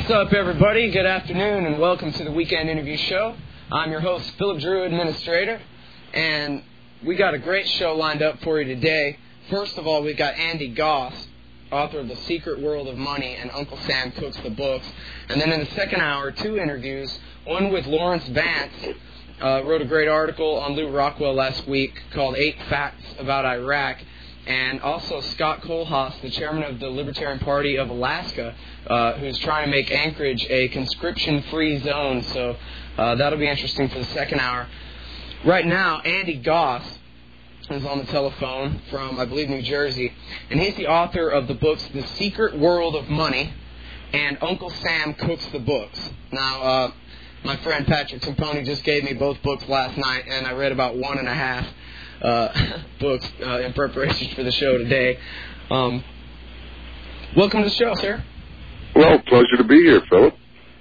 What's up, everybody? Good afternoon, and welcome to the Weekend Interview Show. I'm your host, Philip Drew, Administrator, and we got a great show lined up for you today. First of all, we've got Andy Goss, author of The Secret World of Money and Uncle Sam Cooks the Books. And then in the second hour, two interviews, one with Lawrence Vance, wrote a great article on Lew Rockwell last week called 8 Facts About Iraq. And also Scott Kohlhaas, the chairman of the Libertarian Party of Alaska, who's trying to make Anchorage a conscription-free zone. So that'll be interesting for the second hour. Right now, Andy Goss is on the telephone from, I believe, New Jersey. And he's the author of the books The Secret World of Money and Uncle Sam Cooks the Books. Now, my friend Patrick Timpone just gave me both books last night, and I read about 1.5 books in preparation for the show today. Welcome to the show, sir. Well, pleasure to be here, Philip.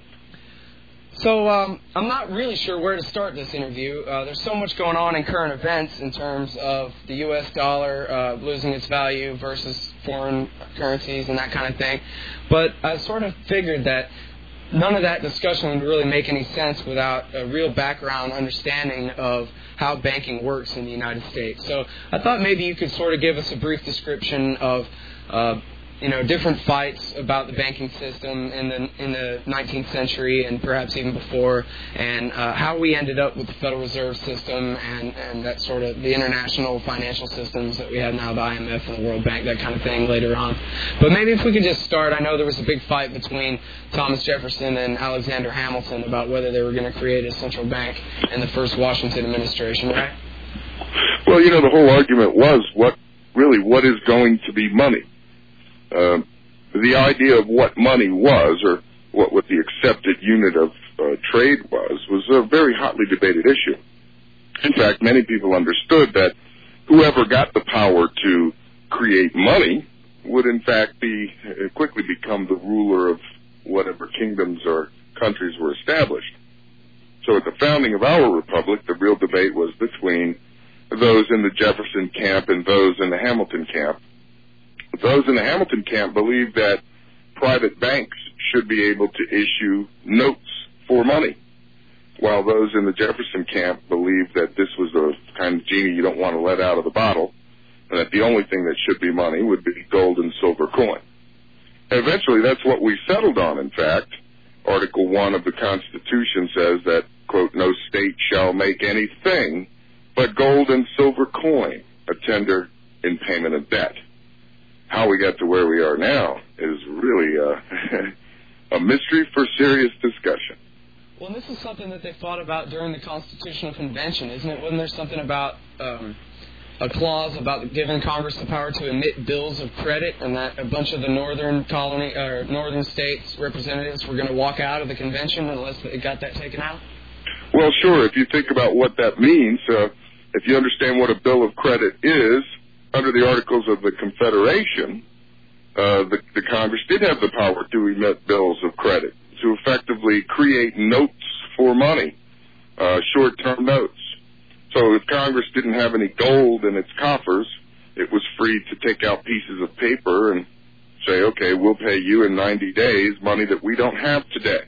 So I'm not really sure where to start this interview. There's so much going on in current events in terms of the U.S. dollar losing its value versus foreign currencies and that kind of thing. But I sort of figured that none of that discussion would really make any sense without a real background understanding of how banking works in the United States. So I thought maybe you could sort of give us a brief description of different fights about the banking system in the 19th century and perhaps even before, and how we ended up with the Federal Reserve System and that sort of the international financial systems that we have now, the IMF and the World Bank, that kind of thing later on. But maybe if we could just start, I know there was a big fight between Thomas Jefferson and Alexander Hamilton about whether they were going to create a central bank in the first Washington administration, right? Well, the whole argument was what is going to be money? The idea of what money was, or what the accepted unit of trade was a very hotly debated issue. In fact, many people understood that whoever got the power to create money would in fact quickly become the ruler of whatever kingdoms or countries were established. So at the founding of our republic, the real debate was between those in the Jefferson camp and those in the Hamilton camp. Those in the Hamilton camp believed that private banks should be able to issue notes for money, while those in the Jefferson camp believed that this was the kind of genie you don't want to let out of the bottle, and that the only thing that should be money would be gold and silver coin. And eventually that's what we settled on, in fact. Article 1 of the Constitution says that, quote, no state shall make anything but gold and silver coin a tender in payment of debt. How we got to where we are now is really a mystery for serious discussion. Well, and this is something that they fought about during the Constitutional Convention, isn't it? Wasn't there something about a clause about giving Congress the power to emit bills of credit, and that a bunch of the northern states representatives were going to walk out of the convention unless they got that taken out? Well, sure. If you think about what that means, if you understand what a bill of credit is, under the Articles of the Confederation, the Congress did have the power to emit bills of credit, to effectively create notes for money, short-term notes. So if Congress didn't have any gold in its coffers, it was free to take out pieces of paper and say, okay, we'll pay you in 90 days money that we don't have today.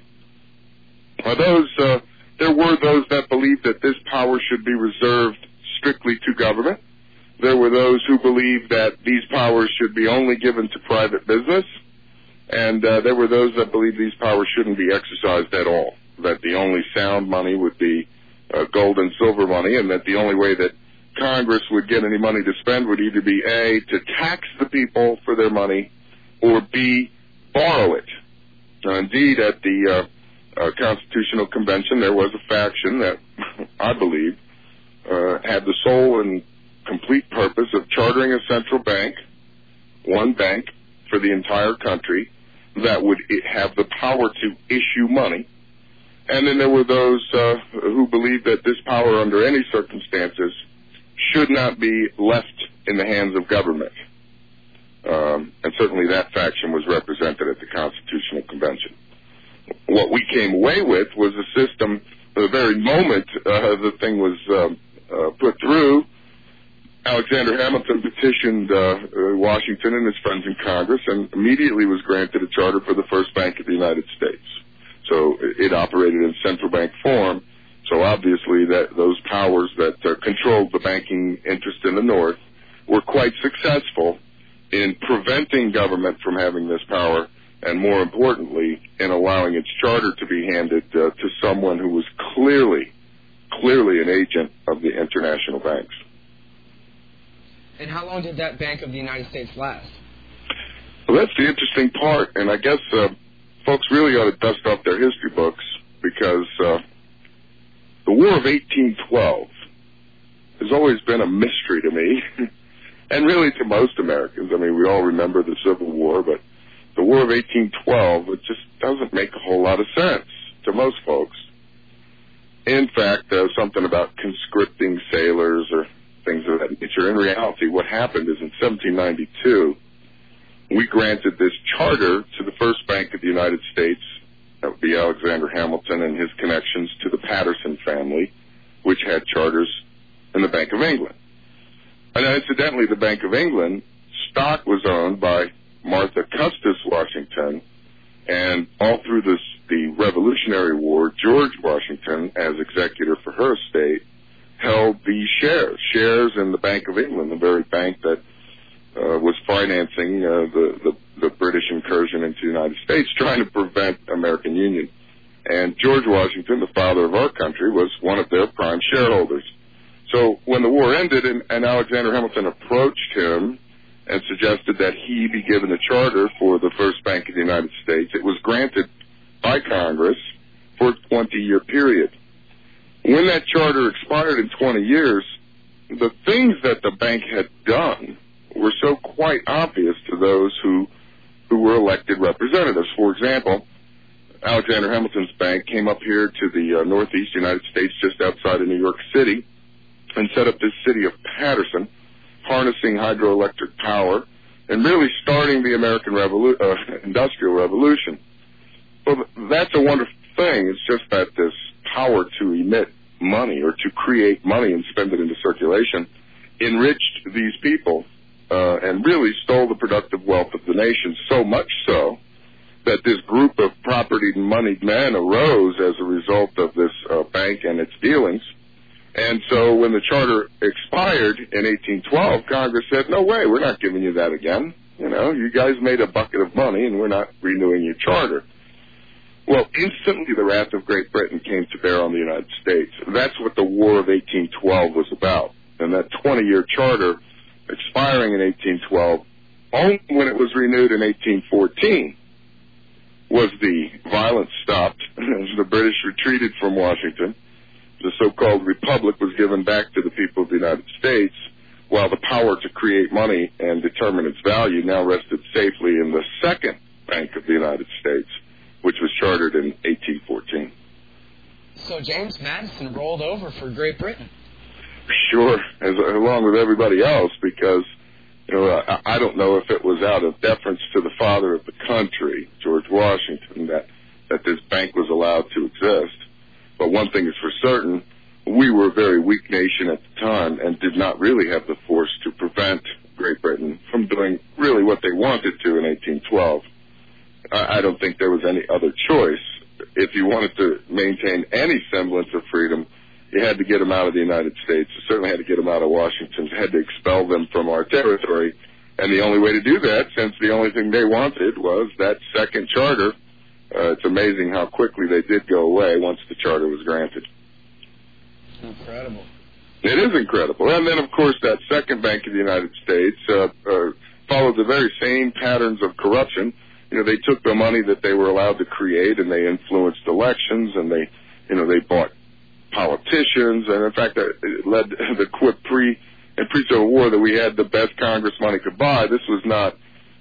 There were those that believed that this power should be reserved strictly to government. There were those who believed that these powers should be only given to private business, and there were those that believed these powers shouldn't be exercised at all, that the only sound money would be gold and silver money, and that the only way that Congress would get any money to spend would either be A, to tax the people for their money, or B, borrow it. Now, indeed, at the Constitutional Convention, there was a faction that, I believe, had the sole and complete purpose of chartering a central bank, one bank for the entire country, that would have the power to issue money. And then there were those who believed that this power, under any circumstances, should not be left in the hands of government. And certainly that faction was represented at the Constitutional Convention. What we came away with was a system, the very moment the thing was put through, Alexander Hamilton petitioned Washington and his friends in Congress and immediately was granted a charter for the first bank of the United States. So it operated in central bank form. So obviously those powers that controlled the banking interest in the North were quite successful in preventing government from having this power, and more importantly, in allowing its charter to be handed to someone who was clearly an agent of the international banks. And how long did that Bank of the United States last? Well, that's the interesting part, and I guess folks really ought to dust off their history books, because the War of 1812 has always been a mystery to me, and really to most Americans. I mean, we all remember the Civil War, but the War of 1812, it just doesn't make a whole lot of sense to most folks. In fact, something about conscripting sailors or things of that nature. In reality, what happened is in 1792, we granted this charter to the first bank of the United States. That would be Alexander Hamilton and his connections to the Patterson family, which had charters in the Bank of England. And incidentally, the Bank of England stock was owned by Martha Custis Washington, and all through the Revolutionary War, George Washington, as executor for her estate, held these shares in the Bank of England, the very bank that was financing the British incursion into the United States, trying to prevent American Union. And George Washington, the father of our country, was one of their prime shareholders. So when the war ended and Alexander Hamilton approached him and suggested that he be given a charter for the first bank of the United States, it was granted by Congress for a 20-year period. When that charter expired in 20 years, the things that the bank had done were so quite obvious to those who were elected representatives. For example, Alexander Hamilton's bank came up here to the northeast United States, just outside of New York City, and set up this city of Patterson, harnessing hydroelectric power and really starting the American Industrial Revolution. Well, that's a wonderful thing. It's just that this power to emit money or to create money and spend it into circulation enriched these people and really stole the productive wealth of the nation, so much so that this group of propertied and moneyed men arose as a result of this bank and its dealings. And so when the charter expired in 1812, Congress said, no way, we're not giving you that again. You know, you guys made a bucket of money and we're not renewing your charter. Well, instantly the wrath of Great Britain came to bear on the United States. That's what the War of 1812 was about. And that 20-year charter expiring in 1812, only when it was renewed in 1814 was the violence stopped as the British retreated from Washington. The so-called republic was given back to the people of the United States, while the power to create money and determine its value now rested safely in the second Bank of the United States, which was chartered in 1814. So James Madison rolled over for Great Britain. Sure, along with everybody else, because I don't know if it was out of deference to the father of the country, George Washington, that this bank was allowed to exist. But one thing is for certain, we were a very weak nation at the time and did not really have the force to prevent Great Britain from doing really what they wanted to in 1812. I don't think there was any other choice. If you wanted to maintain any semblance of freedom, you had to get them out of the United States. You certainly had to get them out of Washington. You had to expel them from our territory. And the only way to do that, since the only thing they wanted was that second charter, it's amazing how quickly they did go away once the charter was granted. Incredible. It is incredible. And then, of course, that second Bank of the United States followed the very same patterns of corruption. They took the money that they were allowed to create and they influenced elections and they bought politicians. And, in fact, it led the quip and pre-Civil War that we had the best Congress money could buy. This is not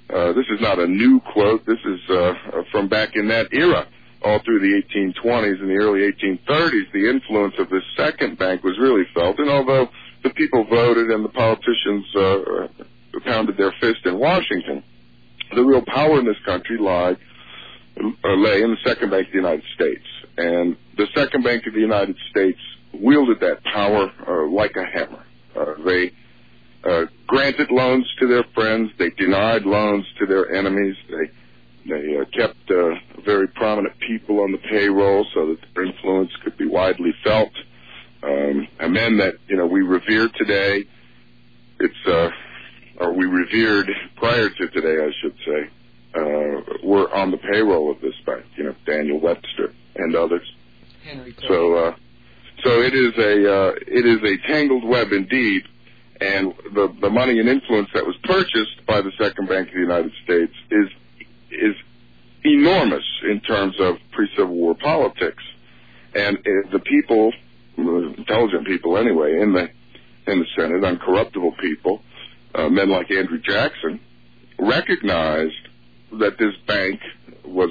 a new quote. This is from back in that era, all through the 1820s and the early 1830s. The influence of this second bank was really felt. And although the people voted and the politicians pounded their fist in Washington, the real power in this country lay in the second Bank of the United States. And the second Bank of the United States wielded that power like a hammer. granted loans to their friends. They denied loans to their enemies. They kept very prominent people on the payroll so that their influence could be widely felt. And men that, we revere today, or we revered prior to today, I should say, were on the payroll of this bank, Daniel Webster and others. Henry Clay. So it is a tangled web indeed, and the money and influence that was purchased by the Second Bank of the United States is enormous in terms of pre-Civil War politics, and the people, intelligent people anyway, in the Senate, uncorruptible people, men like Andrew Jackson, recognized that this bank was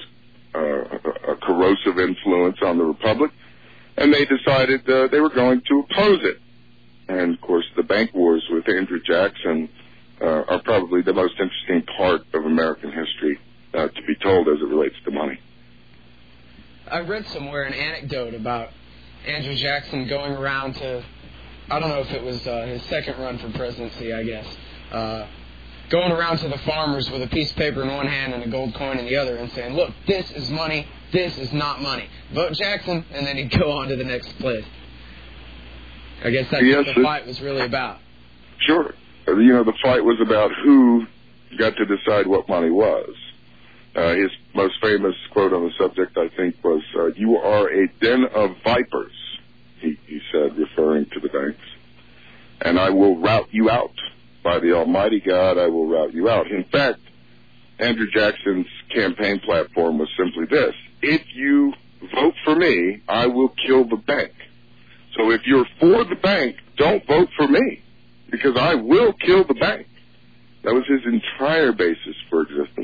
a corrosive influence on the Republic, and they decided they were going to oppose it. And, of course, the bank wars with Andrew Jackson are probably the most interesting part of American history to be told as it relates to money. I read somewhere an anecdote about Andrew Jackson going around to, I don't know if it was his second run for presidency, I guess, going around to the farmers with a piece of paper in one hand and a gold coin in the other and saying, look, this is money, this is not money. Vote Jackson, and then he'd go on to the next place. I guess that's what the fight was really about. Sure. The fight was about who got to decide what money was. His most famous quote on the subject, I think, was, you are a den of vipers, he said, referring to the banks, and I will rout you out. By the Almighty God, I will rout you out. In fact, Andrew Jackson's campaign platform was simply this: if you vote for me, I will kill the bank. So if you're for the bank, don't vote for me, because I will kill the bank. That was his entire basis for existence.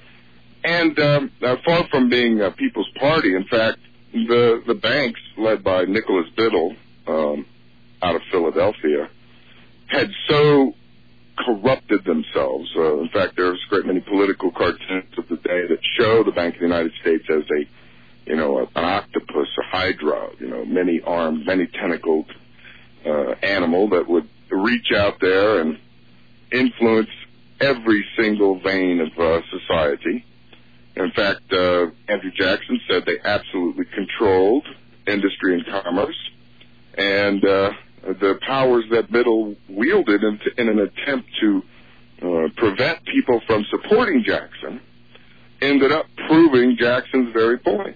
And far from being a People's Party, in fact, the banks, led by Nicholas Biddle out of Philadelphia, had so corrupted themselves. In fact, there's a great many political cartoons of the day that show the Bank of the United States as an octopus, a hydra, many armed, many tentacled animal that would reach out there and influence every single vein of society. In fact, Andrew Jackson said they absolutely controlled industry and commerce, and the powers that Biddle wielded in an attempt to prevent people from supporting Jackson ended up proving Jackson's very point.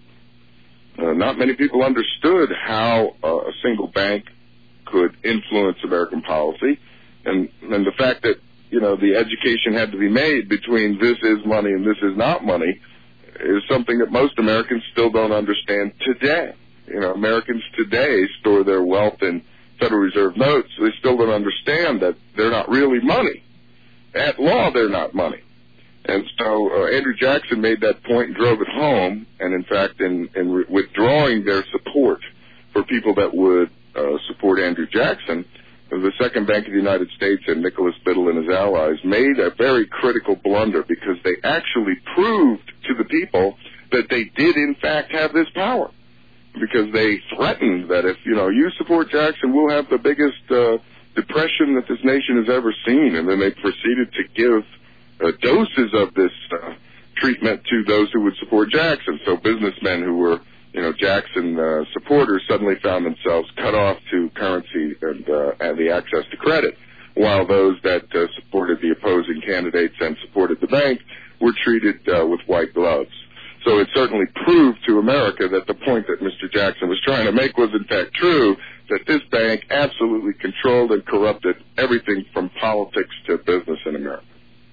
Not many people understood how a single bank could influence American policy, and the fact that the education had to be made between this is money and this is not money is something that most Americans still don't understand today. Americans today store their wealth in Federal Reserve notes. They still don't understand that they're not really money. At law, they're not money. And so Andrew Jackson made that point and drove it home, and in fact, in withdrawing their support for people that would support Andrew Jackson, the Second Bank of the United States and Nicholas Biddle and his allies made a very critical blunder, because they actually proved to the people that they did in fact have this power. Because they threatened that if, you support Jackson, we'll have the biggest depression that this nation has ever seen. And then they proceeded to give doses of this treatment to those who would support Jackson. So businessmen who were, Jackson supporters suddenly found themselves cut off to currency and the access to credit, while those that supported the opposing candidates and supported the bank were treated with white gloves. So it certainly proved to America that the point that Mr. Jackson was trying to make was in fact true, that this bank absolutely controlled and corrupted everything from politics to business in America.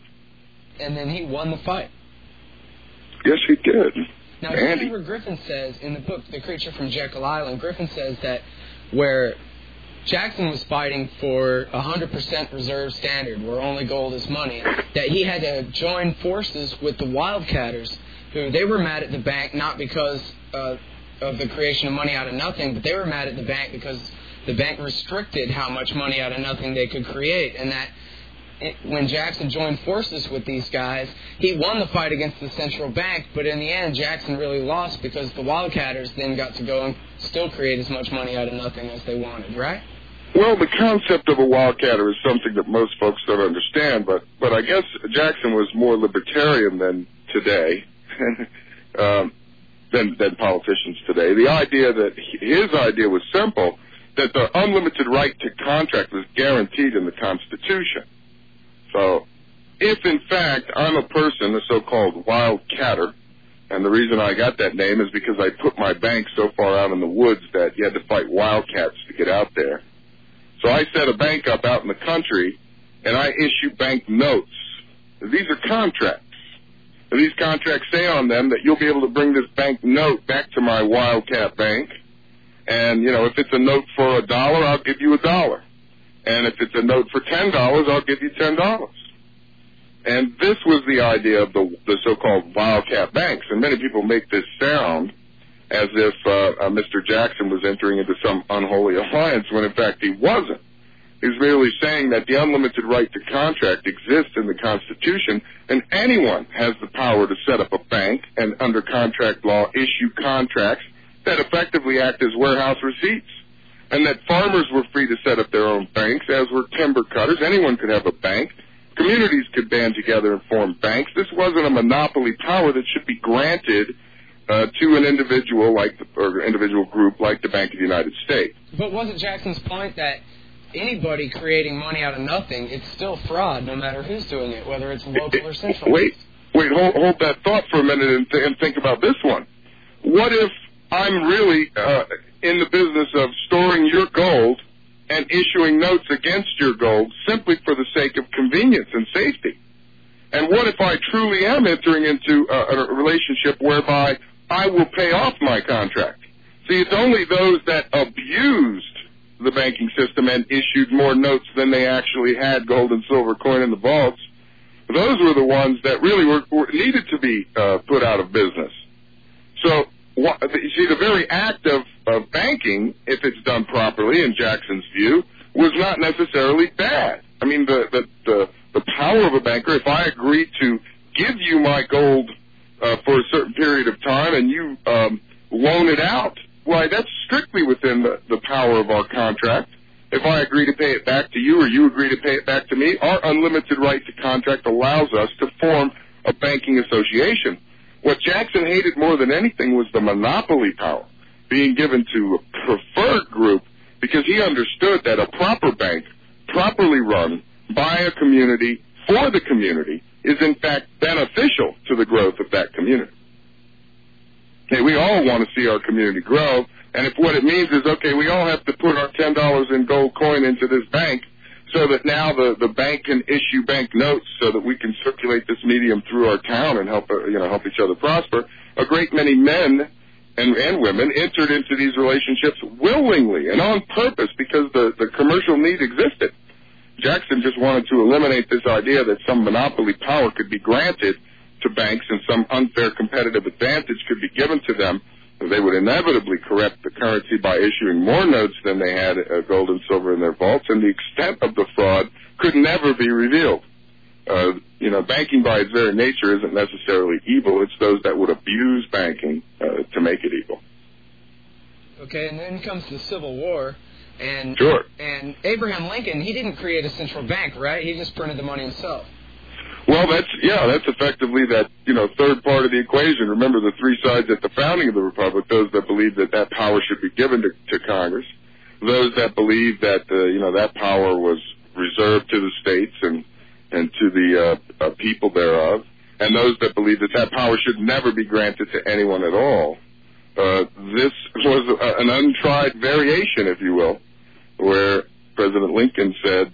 And then he won the fight. Yes, he did. Now, Christopher Griffin says in the book, The Creature from Jekyll Island, Griffin says that where Jackson was fighting for 100% reserve standard, where only gold is money, that he had to join forces with the Wildcatters, who they were mad at the bank not because of the creation of money out of nothing, but they were mad at the bank because the bank restricted how much money out of nothing they could create, and that when Jackson joined forces with these guys, he won the fight against the central bank, but in the end, Jackson really lost because the Wildcatters then got to go and still create as much money out of nothing as they wanted, right? Well, the concept of a wildcatter is something that most folks don't understand, but I guess Jackson was more libertarian than today, than politicians today. The idea that his idea was simple, that the unlimited right to contract was guaranteed in the Constitution. So, if in fact I'm a person, a so-called wildcatter, and the reason I got that name is because I put my bank so far out in the woods that you had to fight wildcats to get out there. So I set a bank up out in the country, and I issue bank notes. These are contracts. And these contracts say on them that you'll be able to bring this bank note back to my wildcat bank. And, if it's a note for $1, I'll give you $1. And if it's a note for $10, I'll give you $10. And this was the idea of the so-called wildcat banks. And many people make this sound as if Mr. Jackson was entering into some unholy alliance when, in fact, he wasn't. He's merely saying that the unlimited right to contract exists in the Constitution, and anyone has the power to set up a bank and, under contract law, issue contracts that effectively act as warehouse receipts, and that farmers were free to set up their own banks, as were timber cutters. Anyone could have a bank. Communities could band together and form banks. This wasn't a monopoly power that should be granted to an individual or individual group like the Bank of the United States. But wasn't Jackson's point that anybody creating money out of nothing, it's still fraud no matter who's doing it, whether it's local or central? Wait, hold that thought for a minute and think about this one. What if I'm really in the business of storing your gold and issuing notes against your gold simply for the sake of convenience and safety? And what if I truly am entering into a relationship whereby I will pay off my contract? See, it's only those that abused the banking system and issued more notes than they actually had gold and silver coin in the vaults. Those were the ones that really needed to be put out of business. So, you see, the very act of banking, if it's done properly, in Jackson's view, was not necessarily bad. I mean, the power of a banker, if I agree to give you my gold for a certain period of time and you loan it out, why, that's strictly within the power of our contract. If I agree to pay it back to you or you agree to pay it back to me, our unlimited right to contract allows us to form a banking association. What Jackson hated more than anything was the monopoly power being given to a preferred group, because he understood that a proper bank, properly run by a community, for the community, is in fact beneficial to the growth of that community. Okay, we all want to see our community grow, and if what it means is, okay, we all have to put our $10 in gold coin into this bank so that now the bank can issue bank notes so that we can circulate this medium through our town and help each other prosper, a great many men and women entered into these relationships willingly and on purpose because the commercial need existed. Jackson just wanted to eliminate this idea that some monopoly power could be granted to banks and some unfair competitive advantage could be given to them. They would inevitably correct the currency by issuing more notes than they had gold and silver in their vaults, and the extent of the fraud could never be revealed. Banking by its very nature isn't necessarily evil. It's those that would abuse banking to make it evil. Okay, and then comes the Civil War. And, sure. And Abraham Lincoln, he didn't create a central bank, right? He just printed the money himself. Well, that's effectively that, third part of the equation. Remember the three sides at the founding of the Republic, those that believe that power should be given to Congress, those that believe that, that power was reserved to the states and to the people thereof, and those that believe that power should never be granted to anyone at all. This was an untried variation, if you will, where President Lincoln said,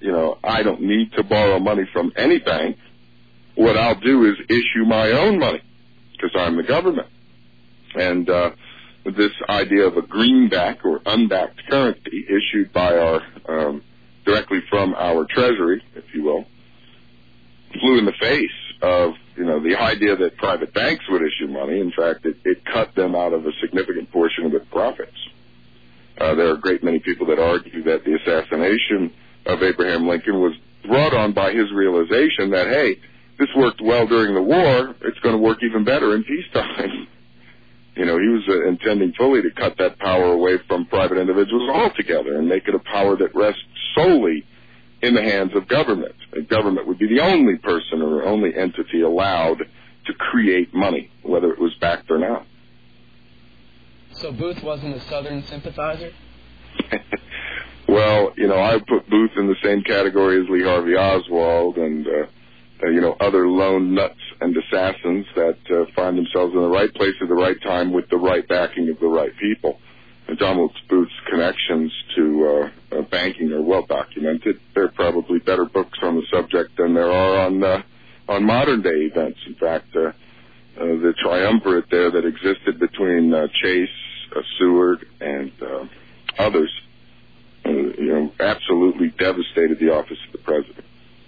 I don't need to borrow money from any bank. What I'll do is issue my own money because I'm the government. And this idea of a greenback or unbacked currency issued by our directly from our Treasury, if you will, flew in the face of the idea that private banks would issue money. In fact, it cut them out of a significant portion of its profits. There are a great many people that argue that the assassination of Abraham Lincoln was brought on by his realization that, hey, this worked well during the war, it's going to work even better in peacetime. He was intending fully to cut that power away from private individuals altogether and make it a power that rests solely in the hands of government. And government would be the only person or only entity allowed to create money, whether it was backed or not. So Booth wasn't a Southern sympathizer? Well, I put Booth in the same category as Lee Harvey Oswald and, other lone nuts and assassins that find themselves in the right place at the right time with the right backing of the right people. And John Wilkes Booth's connections to banking are well documented. There are probably better books on the subject than there are on modern day events. In fact, the triumvirate there that existed between Chase, Seward, and others, absolutely devastated the office of the president.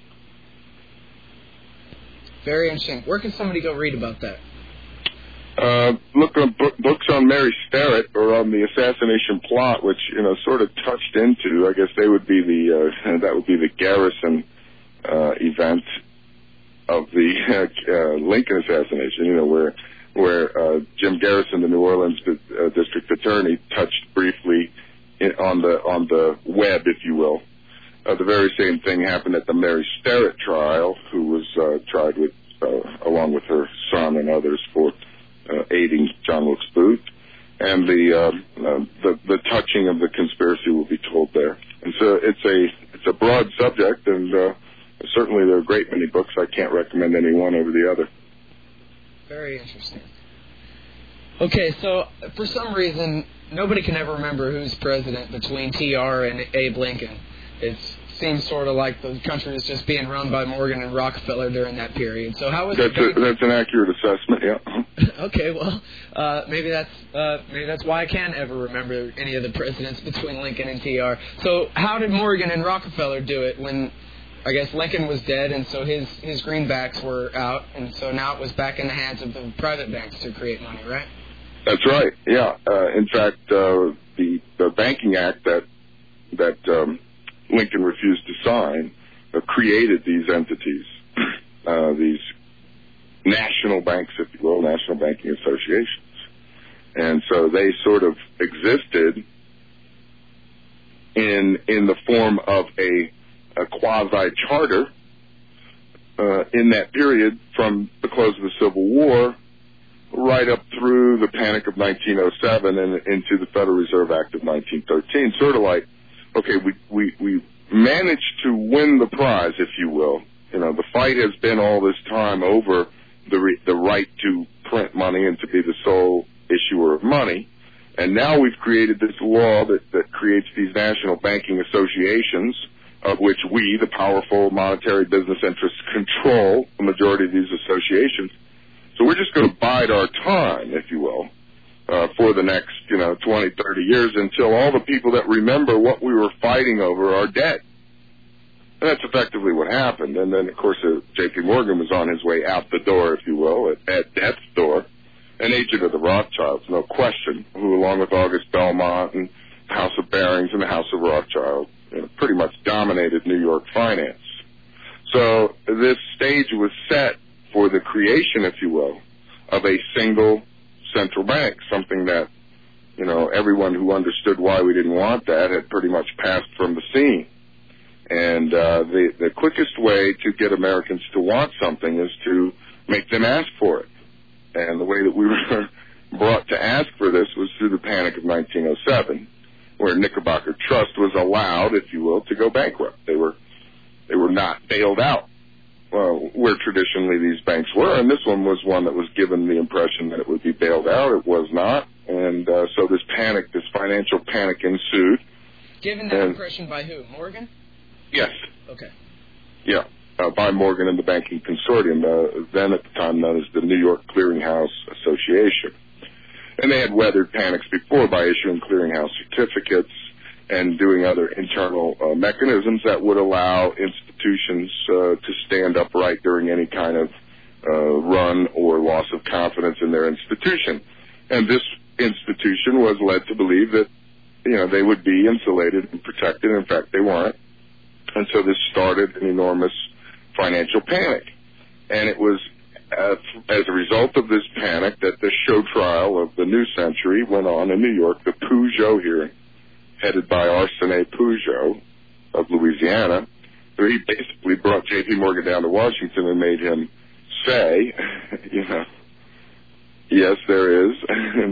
Very interesting. Where can somebody go read about that? Look on books on Mary Sterrett or on the assassination plot, which sort of touched into. I guess they would be that would be the Garrison event of the Lincoln assassination. Where Jim Garrison, the New Orleans district attorney, touched briefly on the web, if you will. The very same thing happened at the Mary Sterrett trial, who was tried with, along with her son and others, for aiding John Wilkes Booth. And the touching of the conspiracy will be told there. And so it's a broad subject, and certainly there are a great many books. I can't recommend any one over the other. Very interesting. Okay, so for some reason, nobody can ever remember who's president between TR and Abe Lincoln. It seems sort of like the country was just being run by Morgan and Rockefeller during that period. So how was that's an accurate assessment, yeah. Okay, well, maybe that's why I can't ever remember any of the presidents between Lincoln and TR. So how did Morgan and Rockefeller do it when, I guess, Lincoln was dead, and so his greenbacks were out, and so now it was back in the hands of the private banks to create money, right? That's right, yeah. In fact, the Banking Act that Lincoln refused to sign created these entities, these national banks, if you will, national banking associations. And so they sort of existed in the form of a quasi-charter in that period from the close of the Civil War right up through the Panic of 1907 and into the Federal Reserve Act of 1913. Sort of like, okay, we managed to win the prize, if you will. The fight has been all this time over the right to print money and to be the sole issuer of money. And now we've created this law that creates these national banking associations, of which we, the powerful monetary business interests, control the majority of these associations. So we're just going to bide our time, if you will, for the next, 20, 30 years until all the people that remember what we were fighting over are dead. And that's effectively what happened. And then, of course, J.P. Morgan was on his way out the door, if you will, at death's door, an agent of the Rothschilds, no question, who, along with August Belmont and the House of Barings and the House of Rothschild, pretty much dominated New York finance. So this stage was set for the creation, if you will, of a single central bank, something that, everyone who understood why we didn't want that had pretty much passed from the scene. And the quickest way to get Americans to want something is to make them ask for it. And the way that we were brought to ask for this was through the Panic of 1907, where Knickerbocker Trust was allowed, if you will, to go bankrupt. They were not bailed out, where traditionally these banks were, and this one was one that was given the impression that it would be bailed out. It was not, and so this financial panic ensued. Given that impression by who? Morgan? Yes. Okay. Yeah, by Morgan and the Banking Consortium, then at the time known as the New York Clearinghouse Association. And they had weathered panics before by issuing clearinghouse certificates and doing other internal mechanisms that would allow institutions to stand upright during any kind of run or loss of confidence in their institution. And this institution was led to believe that, they would be insulated and protected. In fact, they weren't. And so this started an enormous financial panic. And it was as a result of this panic, that the show trial of the New Century went on in New York, the Peugeot hearing, headed by Arsène Peugeot of Louisiana, where he basically brought J.P. Morgan down to Washington and made him say, yes, there is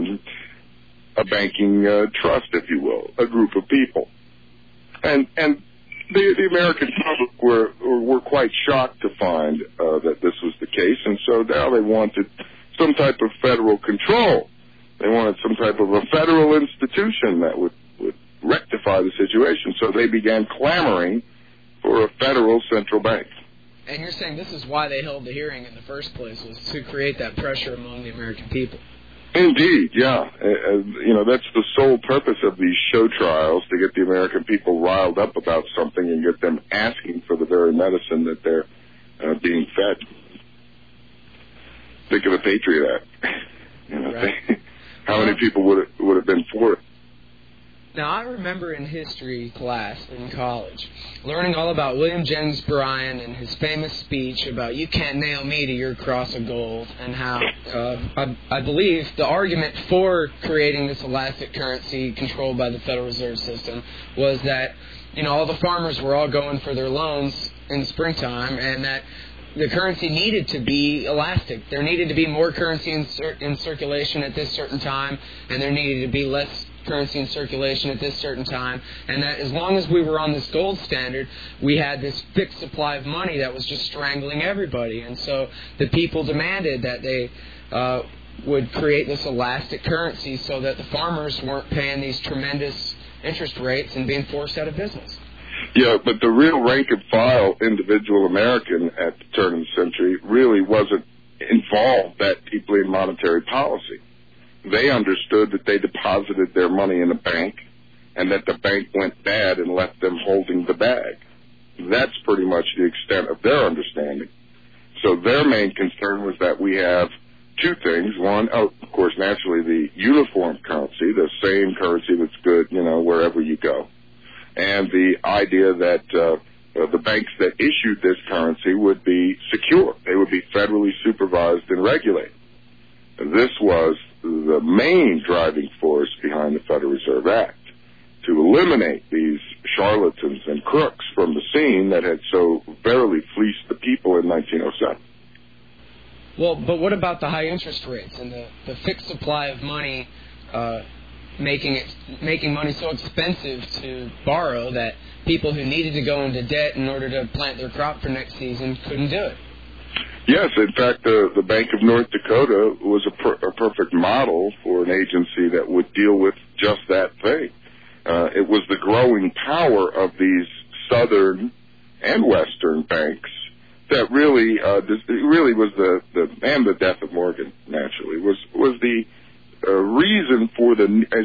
a banking trust, if you will, a group of people. And the American public were quite shocked to find that this was the case, and so now they wanted some type of federal control. They wanted some type of a federal institution that would rectify the situation, so they began clamoring for a federal central bank. And you're saying this is why they held the hearing in the first place, was to create that pressure among the American people. Indeed, yeah. That's the sole purpose of these show trials, to get the American people riled up about something and get them asking for the very medicine that they're being fed. Think of the Patriot Act. Right. How many people would have been for it? Now, I remember in history class in college learning all about William Jennings Bryan and his famous speech about "you can't nail me to your cross of gold," and how I believe the argument for creating this elastic currency controlled by the Federal Reserve System was that, all the farmers were all going for their loans in the springtime, and that the currency needed to be elastic. There needed to be more currency in circulation at this certain time, and there needed to be less currency in circulation at this certain time, and that as long as we were on this gold standard, we had this fixed supply of money that was just strangling everybody. And so the people demanded that they would create this elastic currency so that the farmers weren't paying these tremendous interest rates and being forced out of business. Yeah, but the real rank-and-file individual American at the turn of the century really wasn't involved that deeply in monetary policy. They understood that they deposited their money in a bank and that the bank went bad and left them holding the bag. That's pretty much the extent of their understanding. So their main concern was that we have two things. One, of course, naturally, the uniform currency, the same currency that's good, wherever you go. And the idea that the banks that issued this currency would be secure. They would be federally supervised and regulated. This was the main driving force behind the Federal Reserve Act, to eliminate these charlatans and crooks from the scene that had so verily fleeced the people in 1907. Well, but what about the high interest rates and the fixed supply of money, making money so expensive to borrow that people who needed to go into debt in order to plant their crop for next season couldn't do it? Yes, in fact, the Bank of North Dakota was a perfect model for an agency that would deal with just that thing. It was the growing power of these southern and western banks that really was the death of Morgan, naturally, was the reason for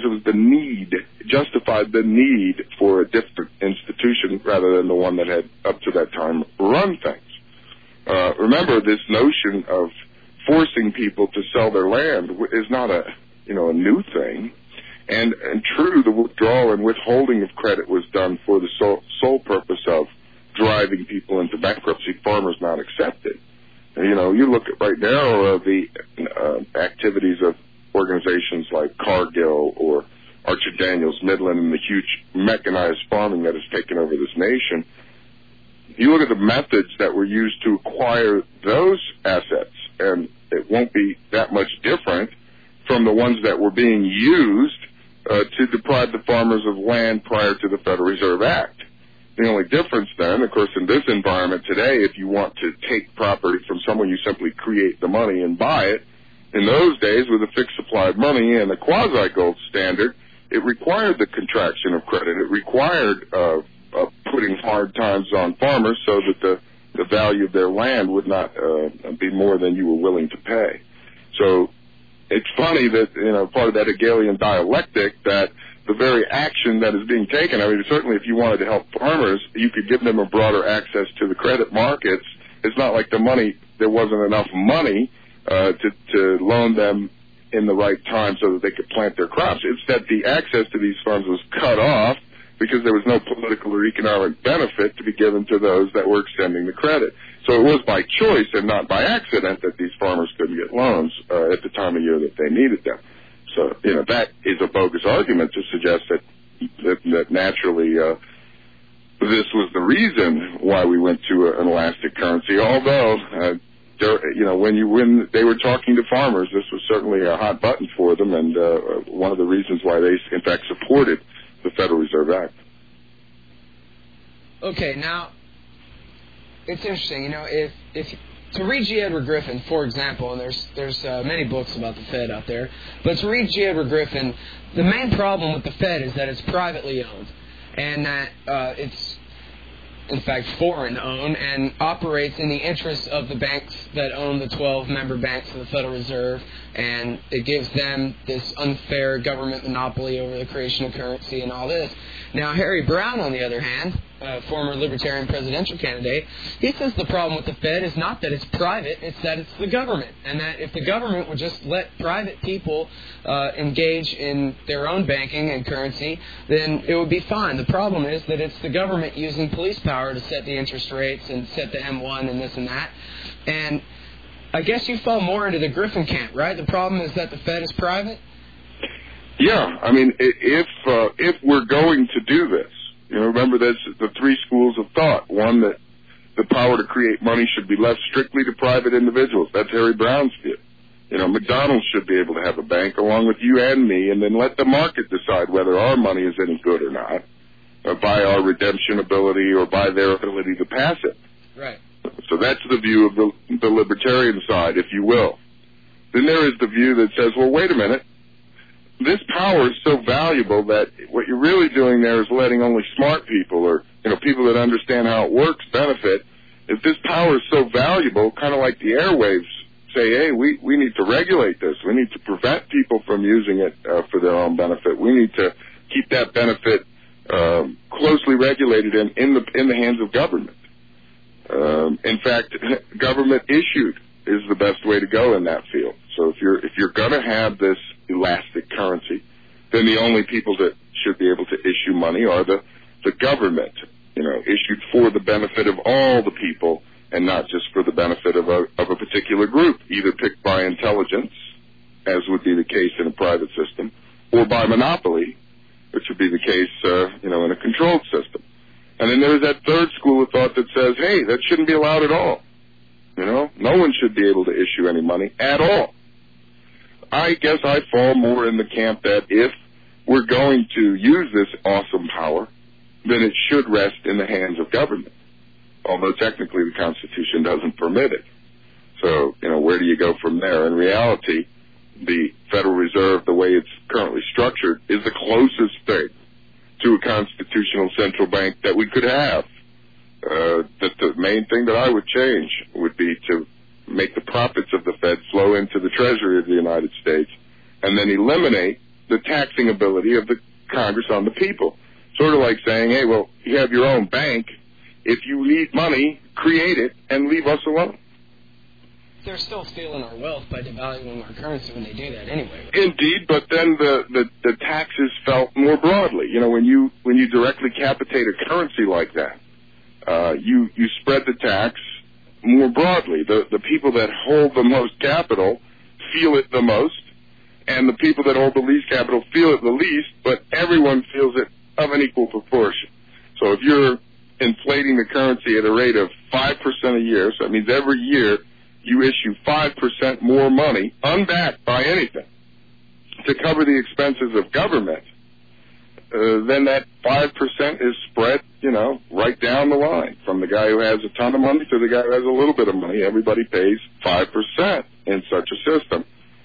justified the need for a different institution rather than the one that had up to that time run things. Remember, this notion of forcing people to sell their land is not a new thing. And true, the withdrawal and withholding of credit was done for the sole purpose of driving people into bankruptcy, farmers not accepted. You look at right now the activities of organizations like Cargill or Archer Daniels Midland and the huge mechanized farming that has taken over this nation. You look at the methods that were used to acquire those assets, and it won't be that much different from the ones that were being used to deprive the farmers of land prior to the Federal Reserve Act. The only difference then, of course, in this environment today, if you want to take property from someone, you simply create the money and buy it. In those days, with a fixed supply of money and a quasi-gold standard, it required the contraction of credit. It required putting hard times on farmers so that the value of their land would not be more than you were willing to pay. So it's funny that, part of that Hegelian dialectic, that the very action that is being taken, certainly if you wanted to help farmers, you could give them a broader access to the credit markets. It's not like there wasn't enough money to loan them in the right time so that they could plant their crops. It's that the access to these funds was cut off because there was no political or economic benefit to be given to those that were extending the credit. So it was by choice and not by accident that these farmers couldn't get loans at the time of year that they needed them. So, that is a bogus argument to suggest that naturally this was the reason why we went to an elastic currency, although when they were talking to farmers, this was certainly a hot button for them, and one of the reasons why they, in fact, supported the Federal Reserve Act. Okay, now, it's interesting, if to read G. Edward Griffin, for example, and there's many books about the Fed out there, but to read G. Edward Griffin, the main problem with the Fed is that it's privately owned, and that it's, in fact, foreign-owned, and operates in the interests of the banks that own the 12 member banks of the Federal Reserve, and it gives them this unfair government monopoly over the creation of currency and all this. Now, Harry Browne, on the other hand, former Libertarian presidential candidate, he says the problem with the Fed is not that it's private, it's that it's the government, and that if the government would just let private people engage in their own banking and currency, then it would be fine. The problem is that it's the government using police power to set the interest rates and set the M1 and this and that. And I guess you fall more into the Griffin camp, right? The problem is that the Fed is private? Yeah, I mean, if we're going to do this, remember there's the three schools of thought. One, that the power to create money should be left strictly to private individuals. That's Harry Browne's view. McDonald's should be able to have a bank along with you and me, and then let the market decide whether our money is any good or not, by our redemption ability or by their ability to pass it. Right. So that's the view of the libertarian side, if you will. Then there is the view that says, well, wait a minute. This power is so valuable that what you're really doing there is letting only smart people or, people that understand how it works benefit. If this power is so valuable, kind of like the airwaves say, hey, we need to regulate this. We need to prevent people from using it for their own benefit. We need to keep that benefit closely regulated in the hands of government. In fact, government issued is the best way to go in that field. So if you're going to have this elastic currency, then the only people that should be able to issue money are the government, issued for the benefit of all the people and not just for the benefit of a particular group, either picked by intelligence, as would be the case in a private system, or by monopoly, which would be the case, in a controlled system. And then there's that third school of thought that says, hey, that shouldn't be allowed at all. No one should be able to issue any money at all. I guess I fall more in the camp that if we're going to use this awesome power, then it should rest in the hands of government, although technically the Constitution doesn't permit it. So, where do you go from there? In reality, the Federal Reserve, the way it's currently structured, is the closest thing to a constitutional central bank that we could have. That the main thing that I would change would be to make the profits of the Fed flow into the Treasury of the United States and then eliminate the taxing ability of the Congress on the people. Sort of like saying, hey, well, you have your own bank. If you need money, create it and leave us alone. They're still stealing our wealth by devaluing our currency when they do that anyway. Indeed, but then the taxes felt more broadly. When you directly capitate a currency like that, you spread the tax more broadly. The people that hold the most capital feel it the most, and the people that hold the least capital feel it the least, but everyone feels it of an equal proportion. So if you're inflating the currency at a rate of 5% a year, so that means every year you issue 5% more money, unbacked by anything, to cover the expenses of government, then that 5% is spread, right down the line. From the guy who has a ton of money to the guy who has a little bit of money, everybody pays 5% in such a system.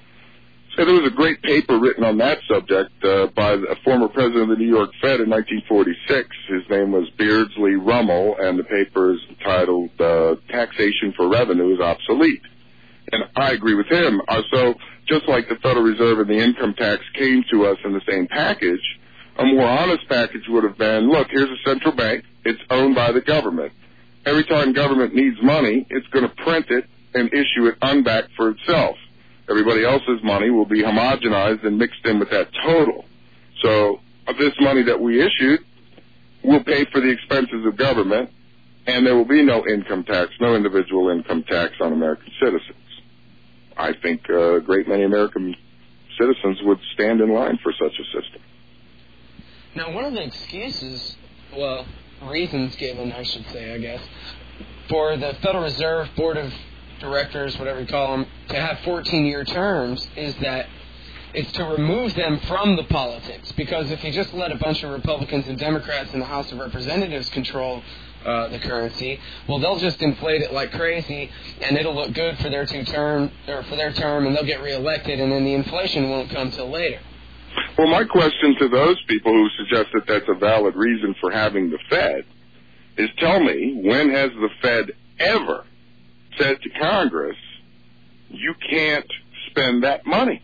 So there was a great paper written on that subject by a former president of the New York Fed in 1946. His name was Beardsley Rummel, and the paper is titled Taxation for Revenue is Obsolete. And I agree with him. So just like the Federal Reserve and the income tax came to us in the same package, a more honest package would have been, look, here's a central bank. It's owned by the government. Every time government needs money, it's going to print it and issue it unbacked for itself. Everybody else's money will be homogenized and mixed in with that total. So this money that we issued will pay for the expenses of government, and there will be no income tax, no individual income tax on American citizens. I think a great many American citizens would stand in line for such a system. Now, one of the excuses, well, reasons given, I should say, I guess, for the Federal Reserve Board of Directors, whatever you call them, to have 14-year terms is that it's to remove them from the politics. Because if you just let a bunch of Republicans and Democrats in the House of Representatives control the currency, well, they'll just inflate it like crazy, and it'll look good for their term, and they'll get reelected, and then the inflation won't come till later. Well, my question to those people who suggest that that's a valid reason for having the Fed is, tell me, when has the Fed ever said to Congress, you can't spend that money?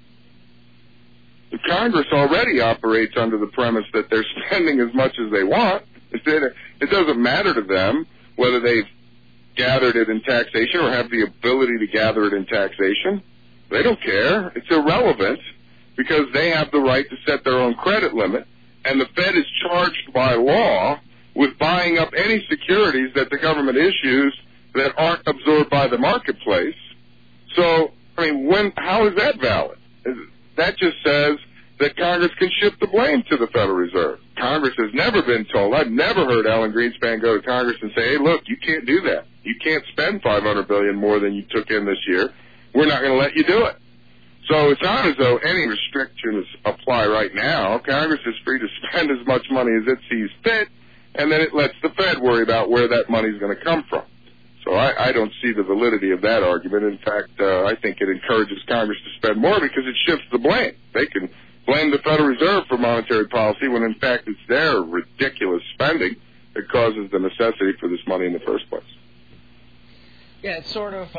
The Congress already operates under the premise that they're spending as much as they want. It doesn't matter to them whether they've gathered it in taxation or have the ability to gather it in taxation. They don't care. It's irrelevant because they have the right to set their own credit limit, and the Fed is charged by law with buying up any securities that the government issues that aren't absorbed by the marketplace. So, I mean, how is that valid? That just says that Congress can shift the blame to the Federal Reserve. Congress has never been told. I've never heard Alan Greenspan go to Congress and say, hey, look, you can't do that. You can't spend $500 billion more than you took in this year. We're not going to let you do it. So it's not as though any restrictions apply right now. Congress is free to spend as much money as it sees fit, and then it lets the Fed worry about where that money is going to come from. So I don't see the validity of that argument. In fact, I think it encourages Congress to spend more because it shifts the blame. They can blame the Federal Reserve for monetary policy when, in fact, it's their ridiculous spending that causes the necessity for this money in the first place. Yeah, it's sort of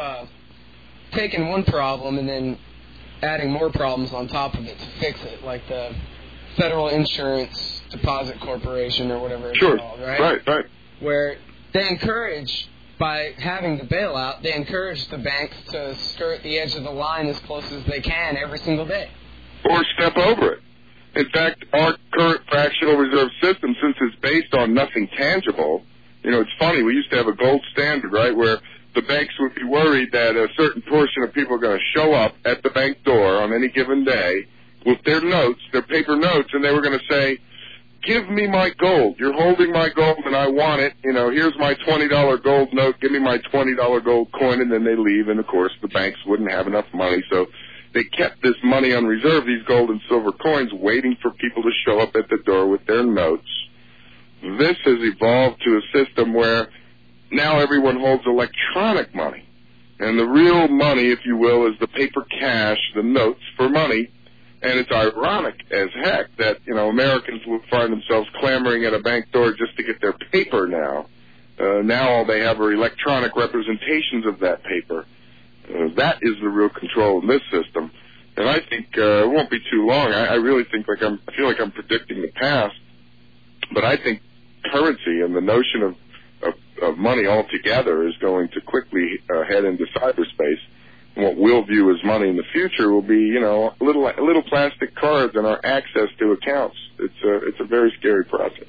taking one problem and then adding more problems on top of it to fix it, like the Federal Insurance Deposit Corporation or whatever it's called, right? Right. Where they encourage, by having the bailout, they encourage the banks to skirt the edge of the line as close as they can every single day. Or step over it. In fact, our current fractional reserve system, since it's based on nothing tangible, it's funny, we used to have a gold standard, right, where the banks would be worried that a certain portion of people are going to show up at the bank door on any given day with their notes, their paper notes, and they were going to say, give me my gold. You're holding my gold and I want it. Here's my $20 gold note. Give me my $20 gold coin, and then they leave. And, of course, the banks wouldn't have enough money. So they kept this money on reserve, these gold and silver coins, waiting for people to show up at the door with their notes. This has evolved to a system where now everyone holds electronic money. And the real money, if you will, is the paper cash, the notes for money. And it's ironic as heck that, Americans will find themselves clamoring at a bank door just to get their paper now. Now all they have are electronic representations of that paper. That is the real control in this system. And I think it won't be too long. I really think I feel like I'm predicting the past. But I think currency and the notion of money altogether is going to quickly head into cyberspace. And what we'll view as money in the future will be, little plastic cards and our access to accounts. It's a very scary process.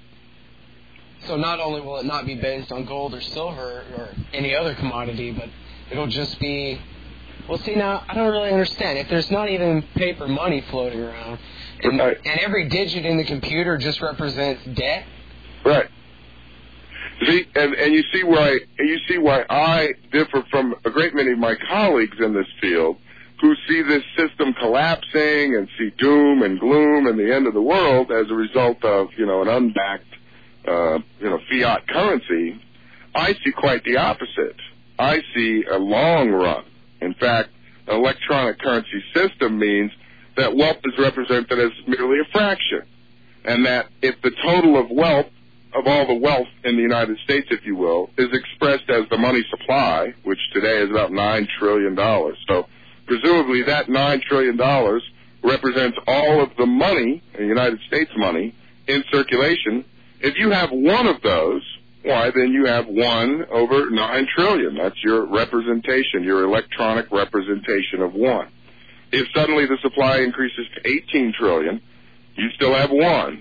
So not only will it not be based on gold or silver or any other commodity, but it'll just be, well, see, now, I don't really understand. If there's not even paper money floating around, and every digit in the computer just represents debt? Right. See, and you see why I differ from a great many of my colleagues in this field who see this system collapsing and see doom and gloom and the end of the world as a result of, an unbacked, fiat currency. I see quite the opposite. I see a long run. In fact, an electronic currency system means that wealth is represented as merely a fraction, and that if the total of wealth, of all the wealth in the United States, if you will, is expressed as the money supply, which today is about $9 trillion. So presumably that $9 trillion represents all of the money, the United States money, in circulation. If you have one of those, why, then you have 1 over 9 trillion. That's your representation, your electronic representation of 1. If suddenly the supply increases to 18 trillion, you still have 1.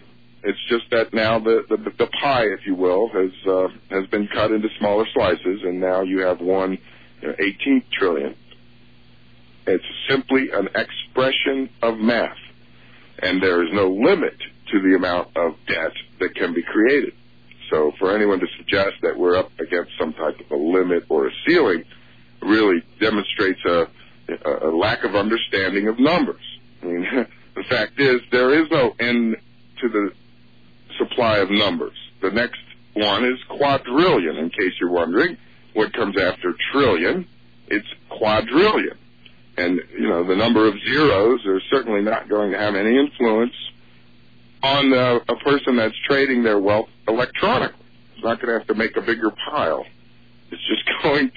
It's just that now the pie, if you will, has been cut into smaller slices, and now you have one 18th trillion. It's simply an expression of math, and there is no limit to the amount of debt that can be created. So for anyone to suggest that we're up against some type of a limit or a ceiling really demonstrates a lack of understanding of numbers. I mean, the fact is there is no end to the supply of numbers. The next one is quadrillion, in case you're wondering. What comes after trillion? It's quadrillion. And, the number of zeros are certainly not going to have any influence on a person that's trading their wealth electronically. It's not going to have to make a bigger pile. It's just going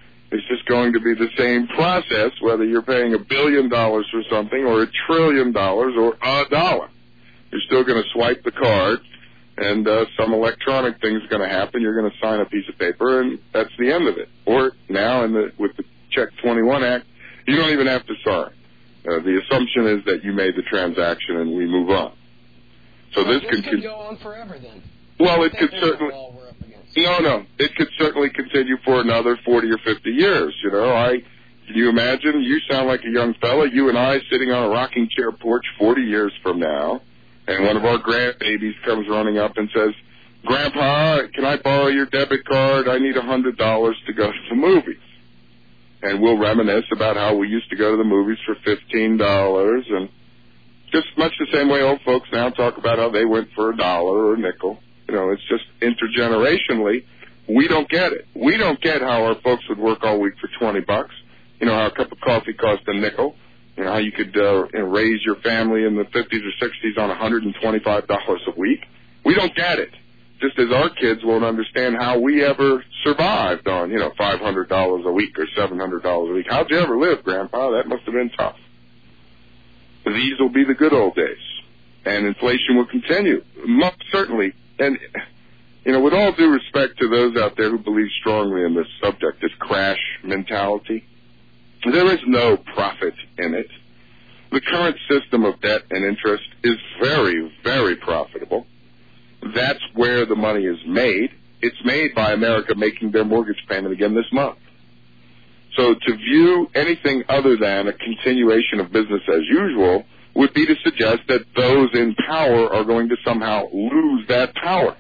to be the same process, whether you're paying $1 billion for something or $1 trillion or $1. You're still going to swipe the card, and some electronic thing's going to happen. You're going to sign a piece of paper, and that's the end of it. Or now, with the Check 21 Act, you don't even have to sign. The assumption is that you made the transaction, and we move on. So this could go on forever, then. Well, it could certainly. No. It could certainly continue for another 40 or 50 years. Can you imagine? You sound like a young fella. You and I sitting on a rocking chair porch 40 years from now, and one of our grandbabies comes running up and says, "Grandpa, can I borrow your debit card? I need $100 to go to the movies." And we'll reminisce about how we used to go to the movies for $15, and just much the same way old folks now talk about how they went for $1 or a nickel. It's just intergenerationally, we don't get it. We don't get how our folks would work all week for $20. How a cup of coffee cost a nickel. How you could raise your family in the 50s or 60s on $125 a week. We don't get it. Just as our kids won't understand how we ever survived on, $500 a week or $700 a week. How'd you ever live, Grandpa? That must have been tough. These will be the good old days, and inflation will continue, most certainly. And, with all due respect to those out there who believe strongly in this subject, this crash mentality, there is no profit in it. The current system of debt and interest is very, very profitable. That's where the money is made. It's made by America making their mortgage payment again this month. So to view anything other than a continuation of business as usual would be to suggest that those in power are going to somehow lose that power.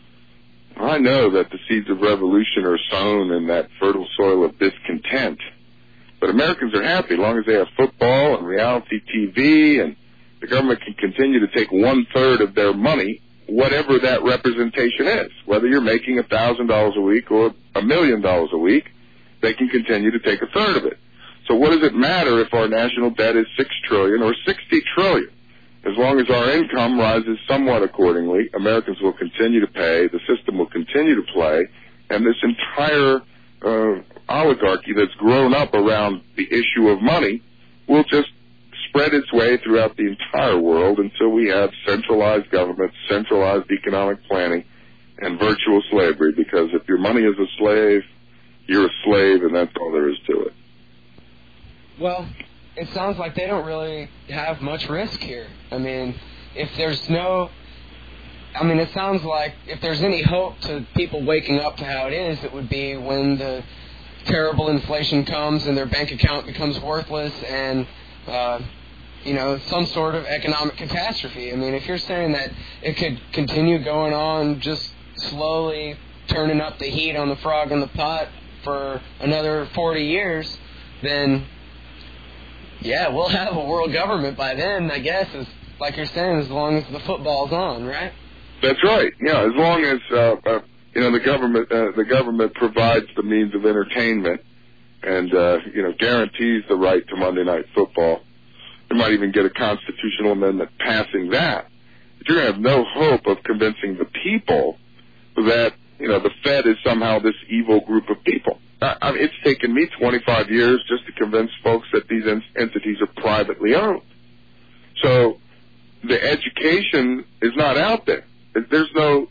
I know that the seeds of revolution are sown in that fertile soil of discontent, but Americans are happy as long as they have football and reality TV, and the government can continue to take 1/3 of their money, whatever that representation is. Whether you're making $1,000 a week or $1 million a week, they can continue to take 1/3 of it. So what does it matter if our national debt is $6 trillion or $60 trillion? As long as our income rises somewhat accordingly, Americans will continue to pay, the system will continue to play, and this entire oligarchy that's grown up around the issue of money will just spread its way throughout the entire world until we have centralized government, centralized economic planning, and virtual slavery, because if your money is a slave, you're a slave, and that's all there is to it. Well, it sounds like they don't really have much risk here. It sounds like if there's any hope to people waking up to how it is, it would be when the terrible inflation comes and their bank account becomes worthless and, some sort of economic catastrophe. If you're saying that it could continue going on, just slowly turning up the heat on the frog in the pot for another 40 years, then yeah, we'll have a world government by then, I guess, like you're saying, as long as the football's on, right? That's right. Yeah, as long as the government provides the means of entertainment and guarantees the right to Monday Night Football. They might even get a constitutional amendment passing that. But you're going to have no hope of convincing the people that the Fed is somehow this evil group of people. It's taken me 25 years just to convince folks that these entities are privately owned. So the education is not out there. There's no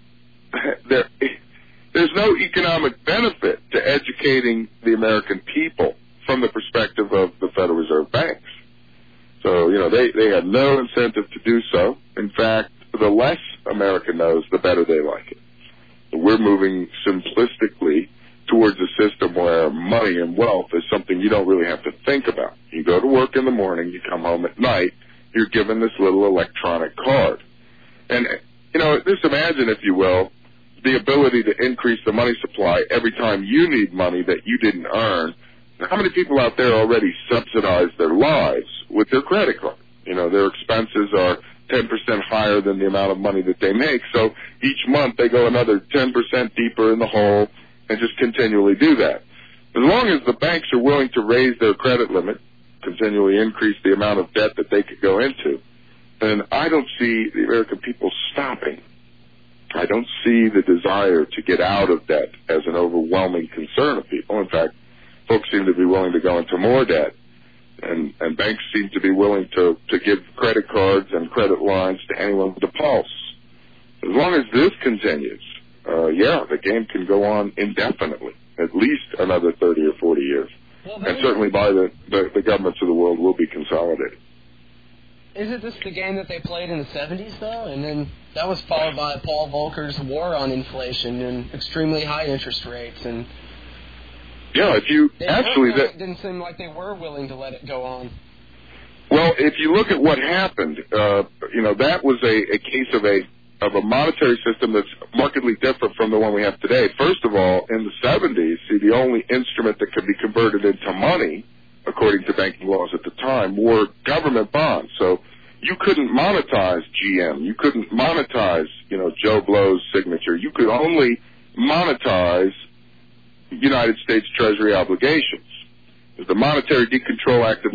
economic benefit to educating the American people from the perspective of the Federal Reserve banks. So, they have no incentive to do so. In fact, the less America knows, the better they like it. We're moving simplistically towards a system where money and wealth is something you don't really have to think about. You go to work in the morning, you come home at night, you're given this little electronic card. And, just imagine, if you will, the ability to increase the money supply every time you need money that you didn't earn. How many people out there already subsidize their lives with their credit card? Their expenses are 10% higher than the amount of money that they make. So each month they go another 10% deeper in the hole and just continually do that. As long as the banks are willing to raise their credit limit, continually increase the amount of debt that they could go into, then I don't see the American people stopping. I don't see the desire to get out of debt as an overwhelming concern of people. In fact, folks seem to be willing to go into more debt, and banks seem to be willing to give credit cards and credit lines to anyone with a pulse. As long as this continues, the game can go on indefinitely, at least another 30 or 40 years. And certainly by the governments of the world will be consolidated. Isn't this the game that they played in the 70s, though? And then that was followed by Paul Volcker's war on inflation and extremely high interest rates. And it didn't seem like they were willing to let it go on. Well, if you look at what happened, that was a case of a monetary system that's markedly different from the one we have today. First of all, in the 70s, the only instrument that could be converted into money, according to banking laws at the time, were government bonds. So you couldn't monetize GM. You couldn't monetize, Joe Blow's signature. You could only monetize United States Treasury obligations. The Monetary Decontrol Act of